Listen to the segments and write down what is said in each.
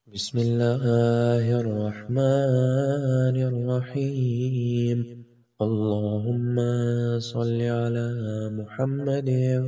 بسم الله الرحمن الرحيم. اللهم صل على محمد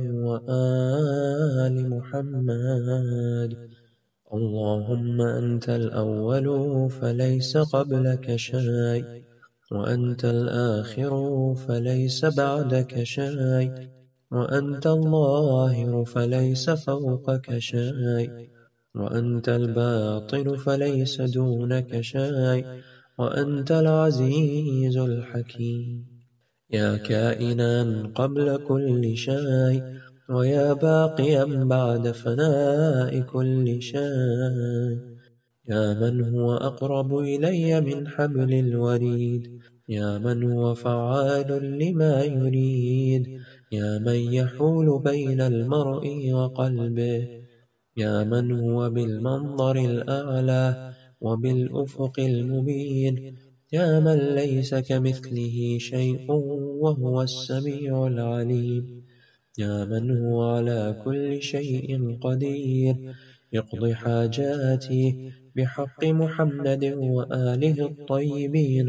وآل محمد. اللهم أنت الأول فليس قبلك شيء، وأنت الآخر فليس بعدك شيء، وأنت الظاهر فليس فوقك شيء، وأنت الباطن فليس دونك شيء، وأنت العزيز الحكيم. يا كائنا قبل كل شيء، ويا باقيا بعد فناء كل شيء، يا من هو أقرب إلي من حبل الوريد، يا من هو فعال لما يريد، يا من يحول بين المرء وقلبه، يا من هو بالمنظر الأعلى وبالأفق المبين، يا من ليس كمثله شيء وهو السميع العليم، يا من هو على كل شيء قدير، يقضي حاجاتي بحق محمد وآله الطيبين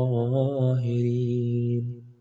الطاهرين.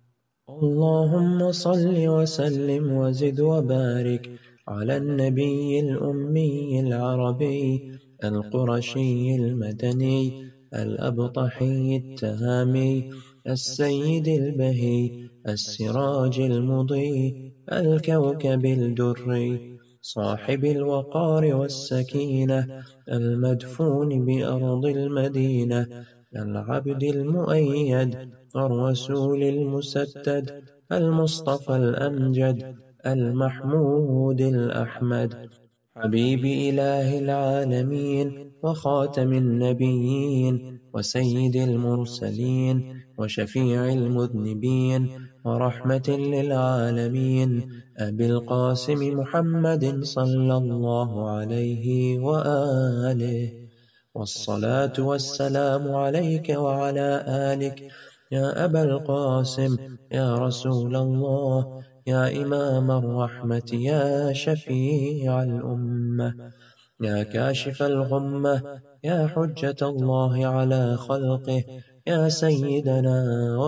اللهم صل وسلم وزد وبارك على النبي الأمي العربي القرشي المدني الأبطحي التهامي السيد البهي السراج المضيء الكوكب الدري صاحب الوقار والسكينة المدفون بأرض المدينة العبد المؤيد الرسول المسدد المصطفى الأمجد المحمود الأحمد حبيب إله العالمين وخاتم النبيين وسيد المرسلين وشفيع المذنبين ورحمة للعالمين أبي القاسم محمد صلى الله عليه وآله. والصلاة والسلام عليك وعلى آلك يا أبا القاسم، يا رسول الله، يا إمام الرحمة، يا شفيع الأمة، يا كاشف الغمة، يا حجة الله على خلقه، يا سيدنا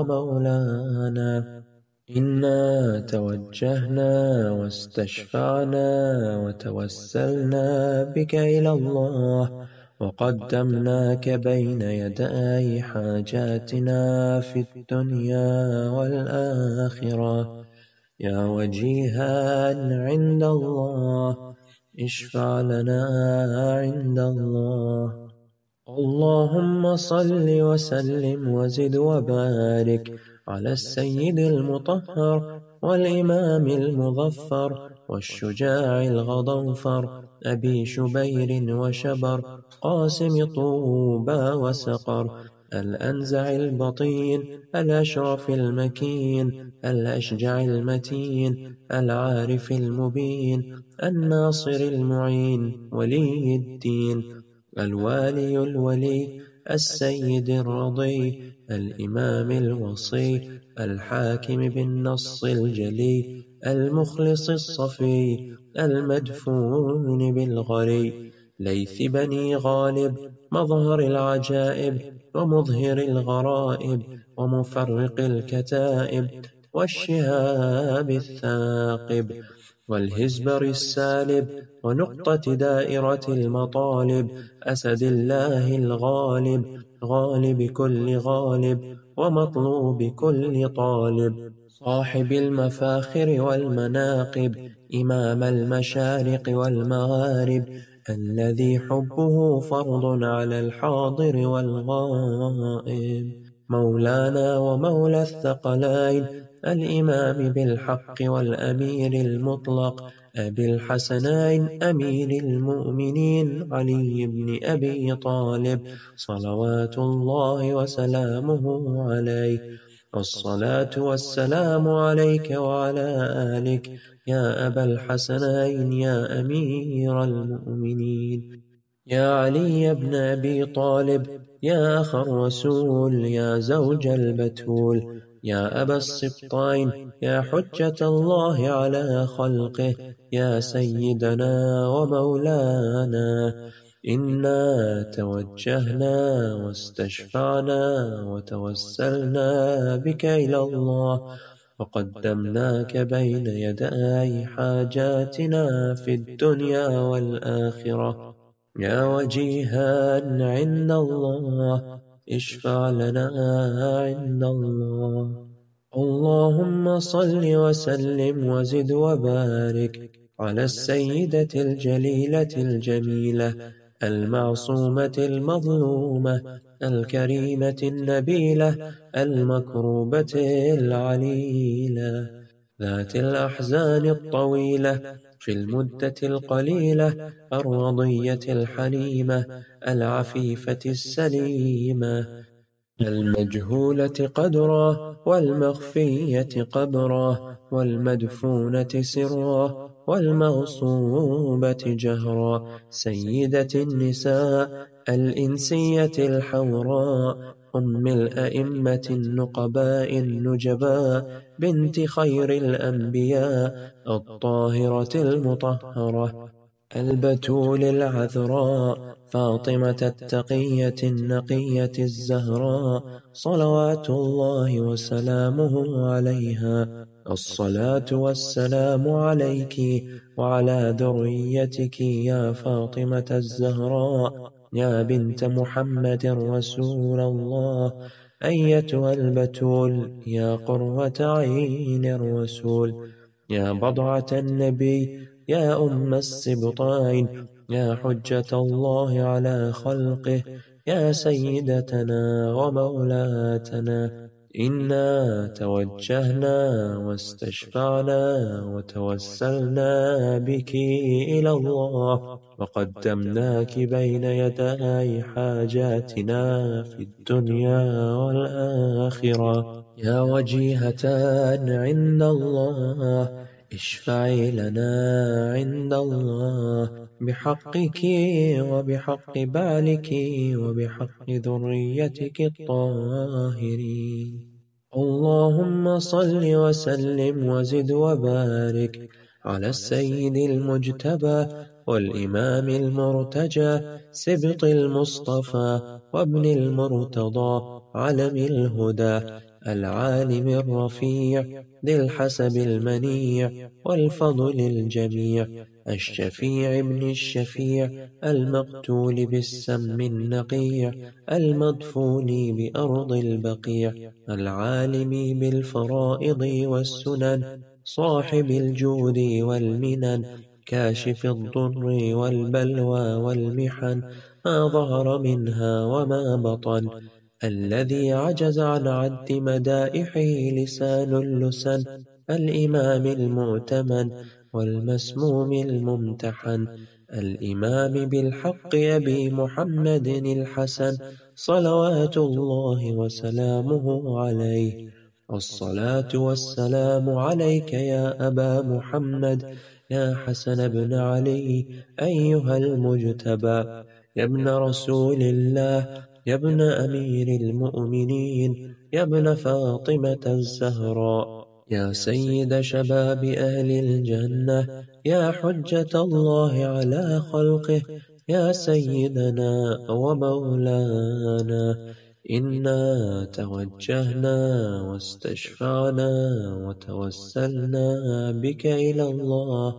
ومولانا. إنا توجهنا واستشفعنا وتوسلنا بك إلى الله، وقدمناك بين يدي حاجاتنا في الدنيا والآخرة. يا وجيها عند الله، اشفع لنا عند الله. اللهم صل وسلم وزد وبارك على السيد المطهر والإمام المظفر والشجاع الغضنفر أبي شبير وشبر قاسم طوبى وسقر الأنزع البطين الأشرف المكين الأشجع المتين العارف المبين الناصر المعين ولي الدين الوالي الولي السيد الرضي الإمام الوصي الحاكم بالنص الجلي المخلص الصفي المدفون بالغري ليث بني غالب مظهر العجائب ومظهر الغرائب ومفرق الكتائب والشهاب الثاقب والهزبر السالب ونقطة دائرة المطالب أسد الله الغالب غالب كل غالب ومطلوب كل طالب صاحب المفاخر والمناقب إمام المشارق والمغارب الذي حبه فرض على الحاضر والغائب مولانا ومولى الثقلين الإمام بالحق والأمير المطلق أبي الحسنين أمير المؤمنين علي بن أبي طالب صلوات الله وسلامه عليه. والصلاة والسلام عليك وعلى آلك يا أبا الحسنين يا أمير المؤمنين، يا علي بن أبي طالب، يا أخ الرسول، يا زوج البتول، يا أبا السبطين، يا حجة الله على خلقه، يا سيدنا ومولانا. إنا توجهنا واستشفعنا وتوسلنا بك إلى الله وقدمناك بين يدي حاجاتنا في الدنيا والآخرة يا وجيها عند الله اشفع لنا عند الله. اللهم صل وسلم وزد وبارك على السيدة الجليلة الجميلة المعصومة المظلومة الكريمة النبيلة المكروبة العليلة ذات الأحزان الطويلة في المدة القليلة الرضية الحليمة العفيفة السليمة المجهولة قدرا والمخفية قبرا والمدفونة سرا والمغصوبة جهرا سيدة النساء الإنسية الحوراء أم الأئمة النقباء النجباء بنت خير الأنبياء الطاهرة المطهرة البتول العذراء فاطمة التقية النقية الزهراء صلوات الله وسلامه عليها. الصلاة والسلام عليك وعلى ذريتك يا فاطمة الزهراء يا بنت محمد رسول الله أيتها البتول يا قرة عين الرسول يا بضعة النبي يا أم السبطين يا حجة الله على خلقه يا سيدتنا ومولاتنا إنا توجهنا واستشفعنا وتوسلنا بك إلى الله وقدمناك بين يدي حاجاتنا في الدنيا والآخرة يا وجيهة عند الله اشفعي لنا عند الله بحقك وبحق بالك وبحق ذريتك الطاهرين. اللهم صل وسلم وزد وبارك على السيد المجتبى والإمام المرتجى سبط المصطفى وابن المرتضى علم الهدى العالم الرفيع ذي الحسب المنيع والفضل الجميع الشفيع ابن الشفيع المقتول بالسم النقيع المدفون بأرض البقيع العالم بالفرائض والسنن صاحب الجود والمنن كاشف الضر والبلوى والمحن ما ظهر منها وما بطن الذي عجز عن عد مدائحه لسان اللسن الإمام المؤتمن والمسموم الممتحن الإمام بالحق أبي محمد الحسن صلوات الله وسلامه عليه. الصلاة والسلام عليك يا أبا محمد يا حسن بن علي أيها المجتبى يا ابن رسول الله يا ابن أمير المؤمنين يا ابن فاطمة الزهراء يا سيد شباب أهل الجنة يا حجة الله على خلقه يا سيدنا ومولانا إنا توجهنا واستشفعنا وتوسلنا بك إلى الله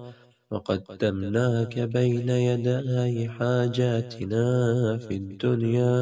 وقدمناك بين يدي حاجاتنا في الدنيا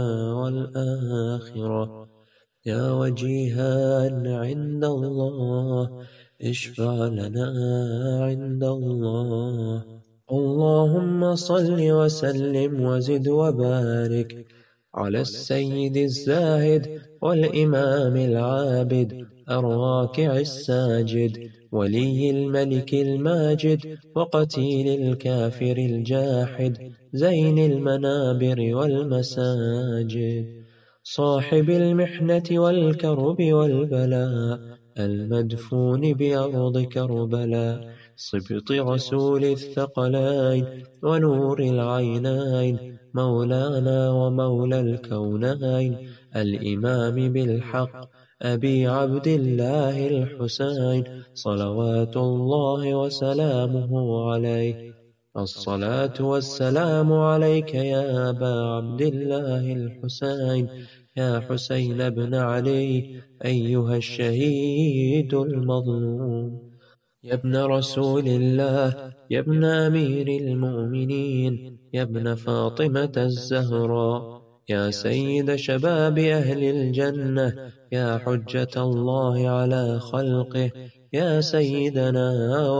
والآخرة يا وجيها عند الله اشفع لنا عند الله. اللهم صل وسلم وزد وبارك على السيد الزاهد والإمام العابد الراكع الساجد ولي الملك الماجد وقتيل الكافر الجاحد زين المنابر والمساجد صاحب المحنة والكرب والبلاء المدفون بأرض كربلاء صبط رسول الثقلين ونور العينين مولانا ومولى الكونين الإمام بالحق أبي عبد الله الحسين صلوات الله وسلامه عليه. الصلاة والسلام عليك يا أبا عبد الله الحسين، يا حسين بن علي أيها الشهيد المظلوم. يا ابن رسول الله، يا ابن أمير المؤمنين، يا ابن فاطمة الزهراء، يا سيد شباب أهل الجنة، يا حجة الله على خلقه، يا سيدنا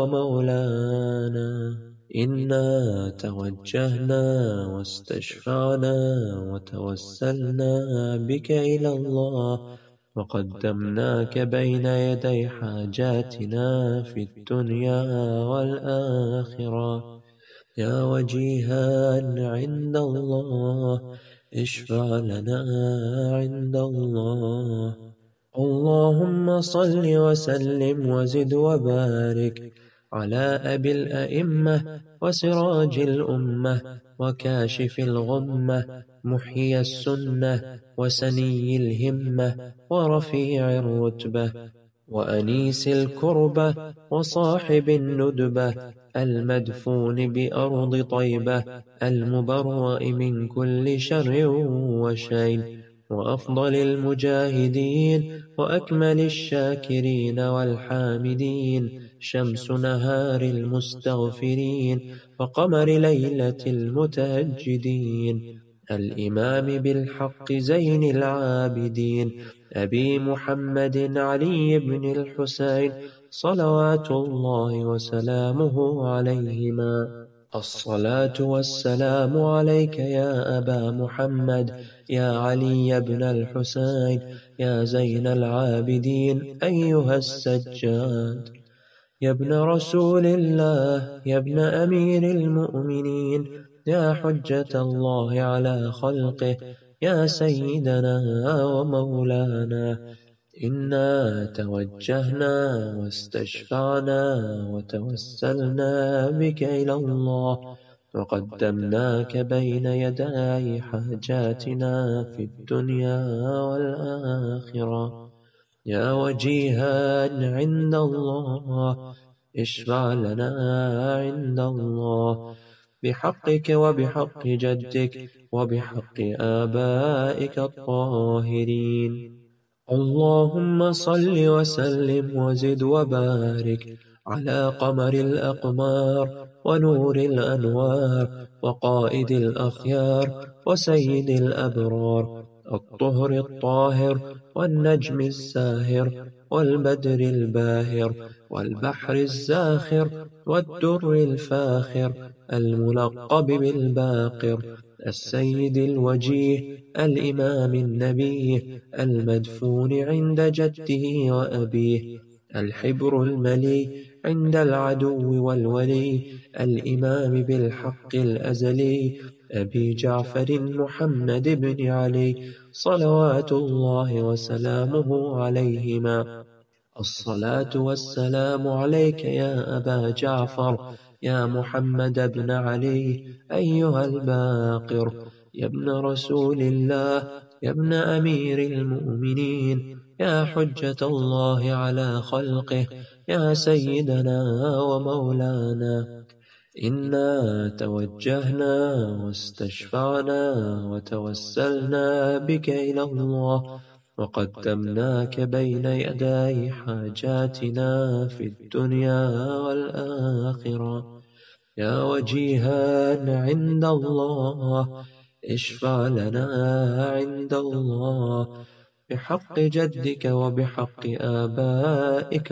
ومولانا. إنا توجهنا واستشفعنا وتوسلنا بك إلى الله، وقدمناك بين يدي حاجاتنا في الدنيا والآخرة. يا وجيها عند الله، اشفع لنا عند الله. اللهم صل وسلم وزد وبارك على أبي الأئمة وسراج الأمة وكاشف الغمة، محيي السنة وسني الهمة ورفيع الرتبة وأنيس الكربة وصاحب الندبة، المدفون بأرض طيبة، المبرأ من كل شر وشين، وأفضل المجاهدين وأكمل الشاكرين والحامدين، شمس نهار المستغفرين وقمر ليلة المتهجدين، الإمام بالحق زين العابدين، أبي محمد علي بن الحسين صلوات الله وسلامه عليهما. الصلاة والسلام عليك يا أبا محمد، يا علي بن الحسين، يا زين العابدين أيها السجاد. يا ابن رسول الله، يا ابن أمير المؤمنين، يا حجة الله على خلقه، يا سيدنا ومولانا. إنا توجهنا واستشفعنا وتوسلنا بك إلى الله، وقدمناك بين يدي حاجاتنا في الدنيا والآخرة. يا وجيها عند الله، اشفع لنا عند الله بحقك وبحق جدك وبحق آبائك الطاهرين. اللهم صل وسلم وزد وبارك على قمر الأقمار ونور الأنوار وقائد الأخيار وسيد الأبرار، الطهر الطاهر والنجم الساهر والبدر الباهر والبحر الزاخر والدر الفاخر، الملقب بالباقر، السيد الوجيه، الإمام النبي، المدفون عند جده وأبيه، الحبر الملي عند العدو والولي، الإمام بالحق الأزلي، أبي جعفر محمد بن علي صلوات الله وسلامه عليهما. الصلاة والسلام عليك يا أبا جعفر، يا محمد بن علي أيها الباقر، يا ابن رسول الله، يا ابن أمير المؤمنين، يا حجة الله على خلقه، يا سيدنا ومولانا. إنا توجهنا واستشفعنا وتوسلنا بك إلى الله، وقدمناك بين يدي حاجاتنا في الدنيا والآخرة. يا وجيها عند الله، اشفع لنا عند الله بحق جدك وبحق آبائك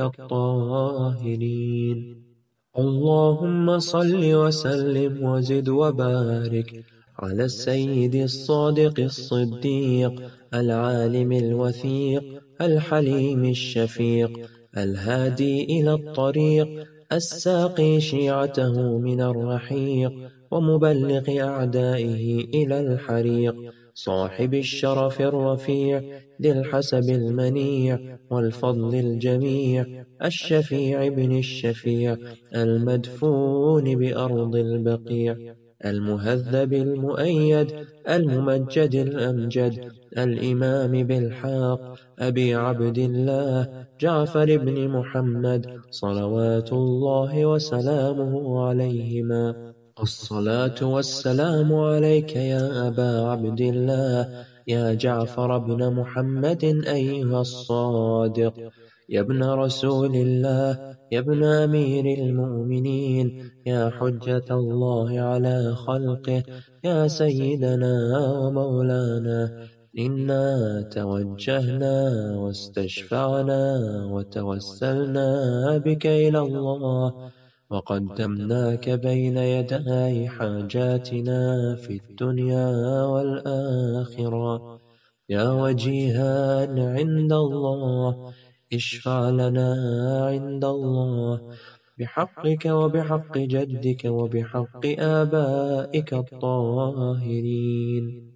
الطاهرين. اللهم صل وسلم وزد وبارك على السيد الصادق الصديق، العالم الوثيق، الحليم الشفيق، الهادي إلى الطريق، الساقي شيعته من الرحيق، ومبلغ أعدائه إلى الحريق، صاحب الشرف الرفيع، ذي الحسب المنيع والفضل الجميع، الشفيع بن الشفيع، المدفون بأرض البقيع، المهذب المؤيد، الممجد الأمجد، الإمام بالحق، أبي عبد الله جعفر بن محمد صلوات الله وسلامه عليهما. الصلاة والسلام عليك يا أبا عبد الله، يا جعفر بن محمد أيها الصادق، يا ابن رسول الله، يا ابن أمير المؤمنين، يا حجة الله على خلقه، يا سيدنا ومولانا. إنا توجهنا واستشفعنا وتوسلنا بك إلى الله، وقدمناك بين يدي حاجاتنا في الدنيا والآخرة. يا وجيها عند الله، اشفع لنا عند الله بحقك وبحق جدك وبحق آبائك الطاهرين.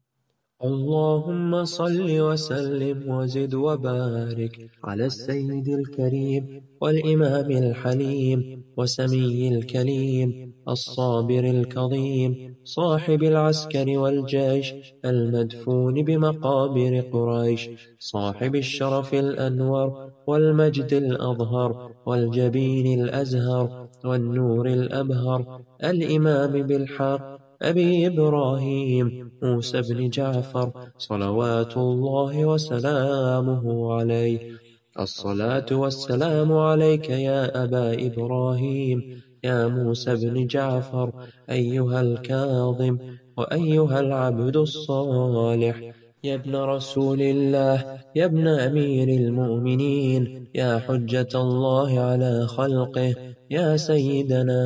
اللهم صل وسلم وزد وبارك على السيد الكريم والإمام الحليم وسمي الكليم الصابر الكظيم صاحب العسكر والجيش المدفون بمقابر قريش، صاحب الشرف الأنور والمجد الأظهر والجبين الأزهر والنور الأبهر، الإمام بالحق أبي إبراهيم موسى بن جعفر صلوات الله وسلامه عليه. الصلاة والسلام عليك يا أبا إبراهيم، يا موسى بن جعفر أيها الكاظم وأيها العبد الصالح، يا ابن رسول الله، يا ابن أمير المؤمنين، يا حجة الله على خلقه، يا سيدنا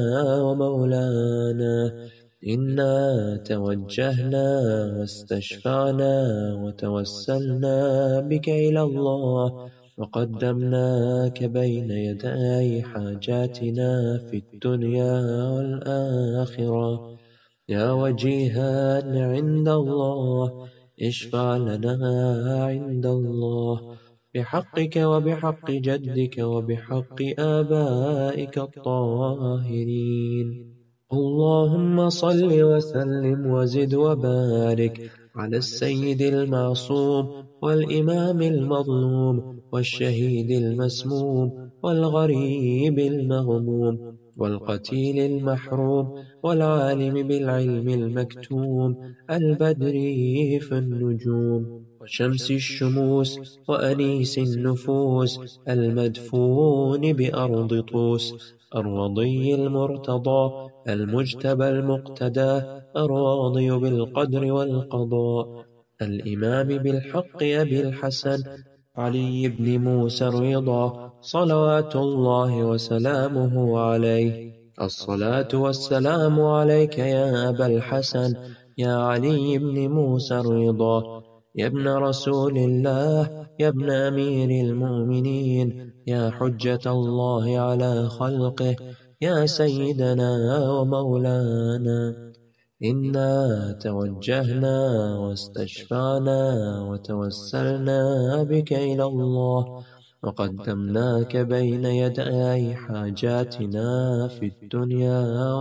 ومولانا. إنا توجهنا واستشفعنا وتوسلنا بك إلى الله، وقدمناك بين يدي حاجاتنا في الدنيا والآخرة. يا وجيها عند الله، اشفع لنا عند الله بحقك وبحق جدك وبحق آبائك الطاهرين. اللهم صل وسلم وزد وبارك على السيد المعصوم والإمام المظلوم والشهيد المسموم والغريب المغموم والقتيل المحروم والعالم بالعلم المكتوم البدري في النجوم وشمس الشموس وأنيس النفوس المدفون بأرض طوس، الرضي المرتضى المجتبى المقتدى الراضي بالقدر والقضاء، الإمام بالحق أبي الحسن علي بن موسى الرضا صلوات الله وسلامه عليه. الصلاة والسلام عليك يا أبا الحسن، يا علي بن موسى الرضا، يا ابن رسول الله، يا ابن أمير المؤمنين، يا حجة الله على خلقه، يا سيدنا ومولانا. إنا توجهنا واستشفعنا وتوسلنا بك إلى الله، وقدمناك بين يدي حاجاتنا في الدنيا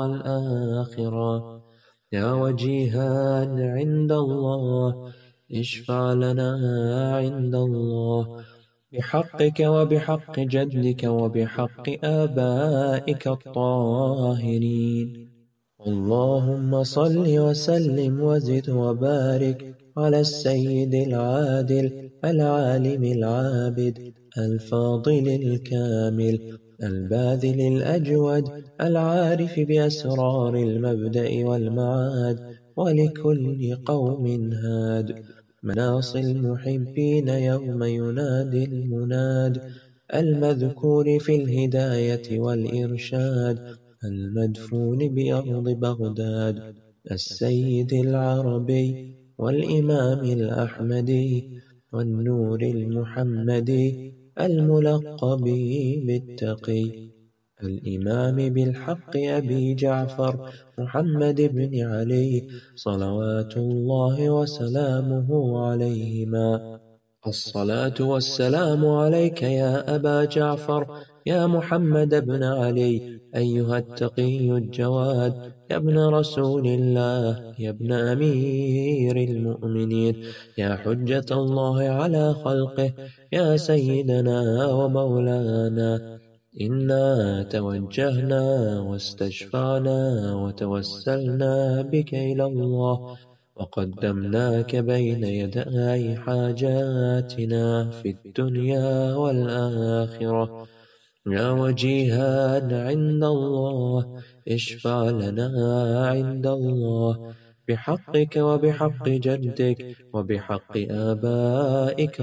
والآخرة. يا وجيها عند الله، اشفع لنا عند الله بحقك وبحق جدك وبحق آبائك الطاهرين. اللهم صل وسلم وزد وبارك على السيد العادل العالم العابد الفاضل الكامل الباذل الأجود العارف بأسرار المبدأ والمعاد، ولكل قوم هاد، مناص المحبين يوم ينادي المناد، المذكور في الهداية والإرشاد، المدفون بأرض بغداد، السيد العربي والإمام الأحمدي والنور المحمدي الملقب بالتقي، الإمام بالحق أبي جعفر محمد بن علي صلوات الله وسلامه عليهما. الصلاة والسلام عليك يا أبا جعفر، يا محمد بن علي أيها التقي الجواد، يا ابن رسول الله، يا ابن أمير المؤمنين، يا حجة الله على خلقه، يا سيدنا ومولانا. إنا توجهنا واستشفعنا وتوسلنا بك إلى الله، وقدمناك بين يدي حاجاتنا في الدنيا والآخرة. يا وجيها عند الله، اشفع لنا عند الله بحقك وبحق جدك وبحق آبائك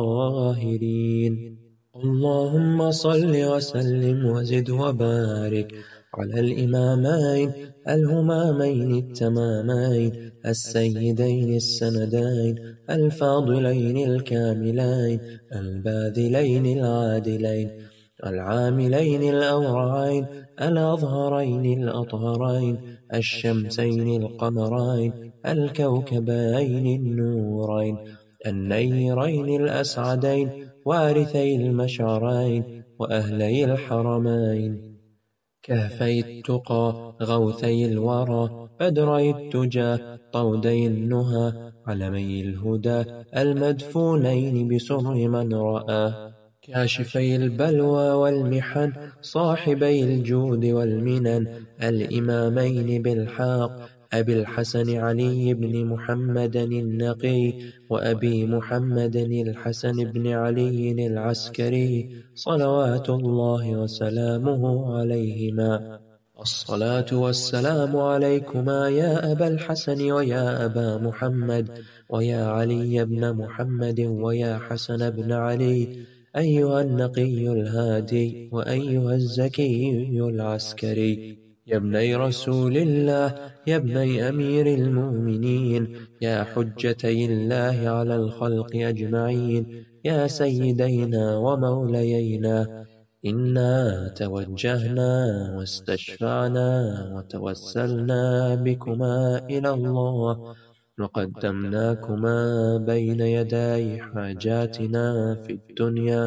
الطاهرين. اللهم صل وسلم وزد وبارك على الإمامين الهمامين التمامين السيدين السندين الفاضلين الكاملين الباذلين العادلين العاملين الأورعين الأظهرين الأطهرين الشمسين القمرين الكوكبين النورين النيرين الأسعدين وارثي المشعرين وأهلي الحرمين، كهفي التقى غوثي الورى بدري التجى طودي النهى علمي الهدى المدفونين بسر من رأى، كاشفي البلوى والمحن صاحبي الجود والمنن الإمامين بالحق أبي الحسن علي بن محمد النقي وأبي محمد الحسن بن علي العسكري صلوات الله وسلامه عليهما. الصلاة والسلام عليكما يا أبا الحسن ويا أبا محمد ويا علي بن محمد ويا حسن بن علي، أيها النقي الهادي وأيها الزكي العسكري، يا ابني رسول الله يا ابني أمير المؤمنين، يا حجتي الله على الخلق أجمعين، يا سيدينا وموليينا، إنا توجهنا واستشفعنا وتوسلنا بكما إلى الله، وقدمناكما بين يدي حاجاتنا في الدنيا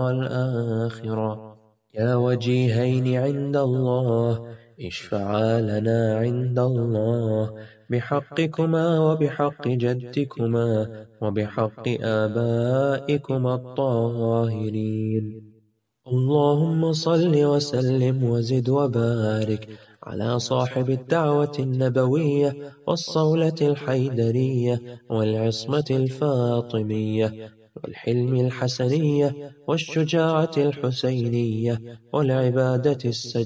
والآخرة. يا وجيهين عند الله، اشفعا لنا عند الله بحقكما وبحق جدكما وبحق آبائكما الطاهرين. اللهم صل وسلم وزد وبارك على صاحب الدعوة النبوية والصولة الحيدرية والعصمة الفاطمية والحلم الحسنية والشجاعة الحسينية والعبادة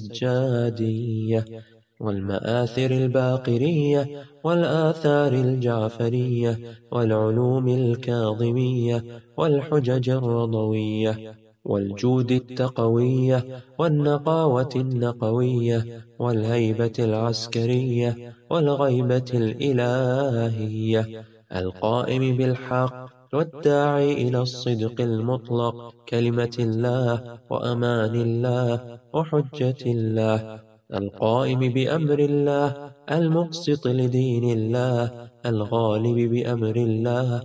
السجادية والمآثر الباقرية والآثار الجعفرية والعلوم الكاظمية والحجج الرضوية والجود التقوية والنقاوة النقوية والهيبة العسكرية والغيبة الإلهية، القائم بالحق والداعي إلى الصدق المطلق، كلمة الله وأمان الله وحجة الله، القائم بأمر الله المقسط لدين الله، الغالب بأمر الله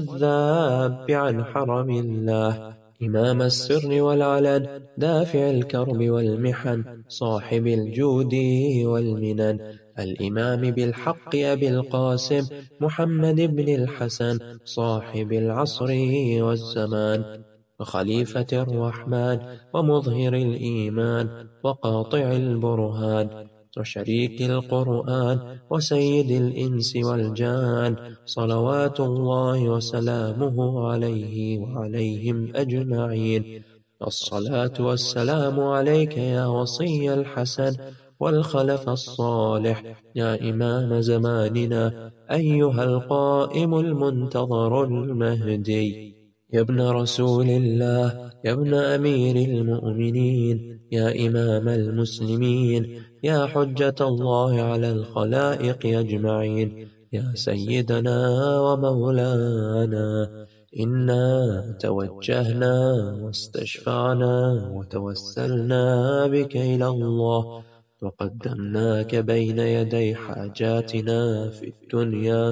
والذاب عن حرم الله، إمام السر والعلن دافع الكرب والمحن صاحب الجود والمنن، الإمام بالحق أبي القاسم محمد بن الحسن صاحب العصر والزمان وخليفة الرحمن ومظهر الإيمان وقاطع البرهان وشريك القرآن وسيد الإنس والجان، صلوات الله وسلامه عليه وعليهم أجمعين. الصلاة والسلام عليك يا وصي الحسن والخلف الصالح، يا إمام زماننا أيها القائم المنتظر المهدي، يا ابن رسول الله يا ابن أمير المؤمنين، يا إمام المسلمين، يا حجة الله على الخلائق أجمعين، يا سيدنا ومولانا، إنا توجهنا واستشفعنا وتوسلنا بك إلى الله، وقدمناك بين يدي حاجاتنا في الدنيا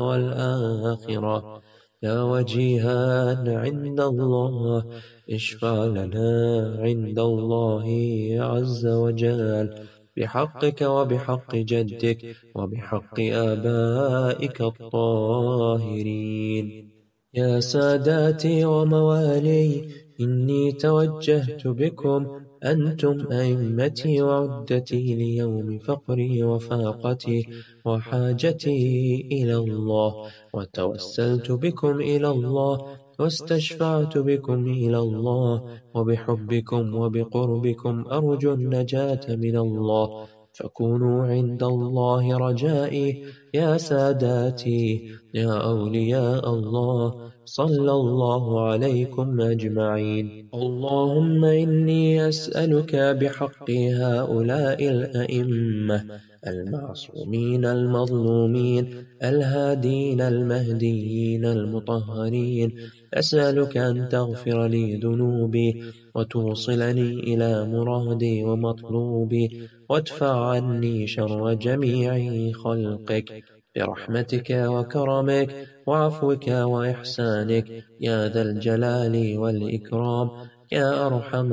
والآخرة. يا وجيها عند الله، اشفع لنا عند الله عز وجل بحقك وبحق جدك وبحق آبائك الطاهرين. يا ساداتي وموالي، إني توجهت بكم أنتم أئمتي وعدتي ليوم فقري وفاقتي وحاجتي إلى الله، وتوسلت بكم إلى الله، واستشفعت بكم إلى الله، وبحبكم وبقربكم أرجو النجاة من الله، فكونوا عند الله رجائي يا ساداتي يا أولياء الله، صلى الله عليكم أجمعين. اللهم إني أسألك بحق هؤلاء الأئمة المعصومين المظلومين الهادين المهديين المطهرين، أسألك أن تغفر لي ذنوبي وتوصلني إلى مرادي ومطلوبي، وادفع عني شر جميع خلقك برحمتك وكرمك وعفوك وإحسانك يا ذا الجلال والإكرام يا أرحم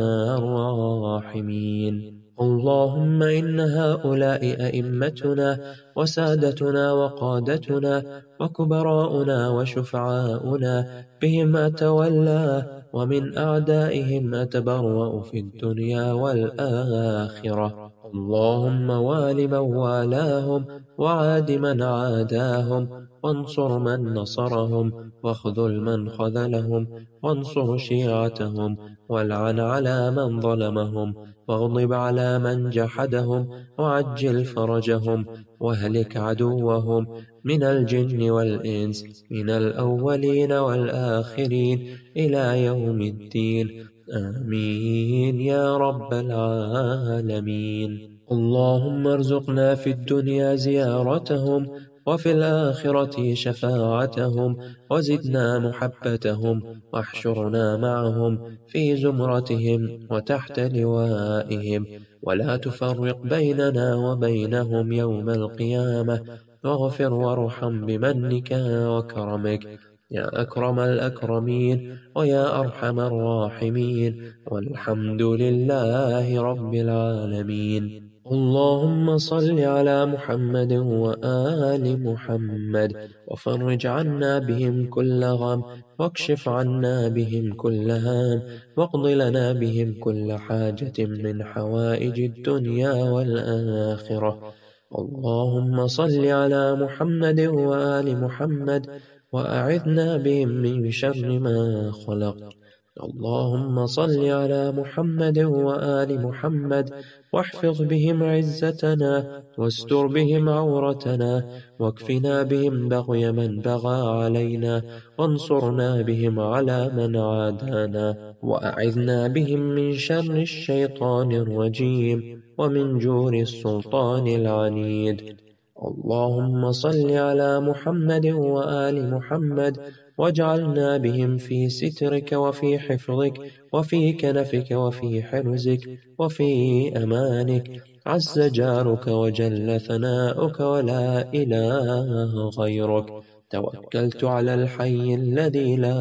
الراحمين. اللهم إن هؤلاء أئمتنا وسادتنا وقادتنا وكبراؤنا وشفعاؤنا، بهم أتولى ومن أعدائهم أتبرأ في الدنيا والآخرة. اللهم وال من والاهم وعاد من عاداهم، وانصر من نصرهم واخذل من خذلهم، وانصر شيعتهم والعن على من ظلمهم، واغضب على من جحدهم، وعجل فرجهم، واهلك عدوهم من الجن والإنس من الأولين والآخرين إلى يوم الدين. آمين يا رب العالمين. اللهم ارزقنا في الدنيا زيارتهم وفي الآخرة شفاعتهم، وزدنا محبتهم، واحشرنا معهم في زمرتهم وتحت لوائهم، ولا تفرق بيننا وبينهم يوم القيامة، واغفر وارحم بمنك وكرمك يا أكرم الأكرمين ويا أرحم الراحمين، والحمد لله رب العالمين. اللهم صل على محمد وآل محمد، وفرج عنا بهم كل غم، واكشف عنا بهم كل هام، واقض لنا بهم كل حاجة من حوائج الدنيا والآخرة. اللهم صل على محمد وآل محمد، وأعذنا بهم من شر ما خلق. اللهم صل على محمد وآل محمد، واحفظ بهم عزتنا، واستر بهم عورتنا، واكفنا بهم بغي من بغى علينا، وانصرنا بهم على من عادانا، وأعذنا بهم من شر الشيطان الرجيم ومن جور السلطان العنيد. اللهم صل على محمد وآل محمد، واجعلنا بهم في سترك وفي حفظك وفي كنفك وفي حرزك وفي أمانك، عز جارك وجل ثناؤك ولا إله غيرك. توكلت على الحي الذي لا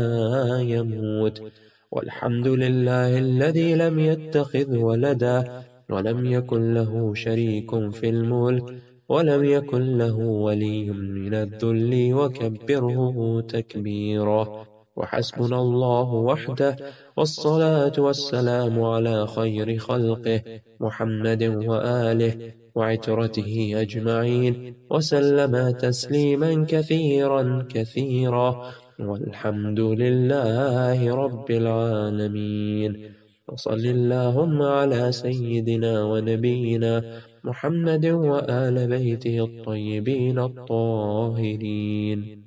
يموت، والحمد لله الذي لم يتخذ ولدا، ولم يكن له شريك في الملك، ولم يكن له ولي من الذل، وكبره تكبيرا. وحسبنا الله وحده، والصلاة والسلام على خير خلقه محمد وآله وعترته أجمعين، وسلم تسليما كثيرا كثيرا، والحمد لله رب العالمين. وصل اللهم على سيدنا ونبينا محمد وآل بيته الطيبين الطاهرين.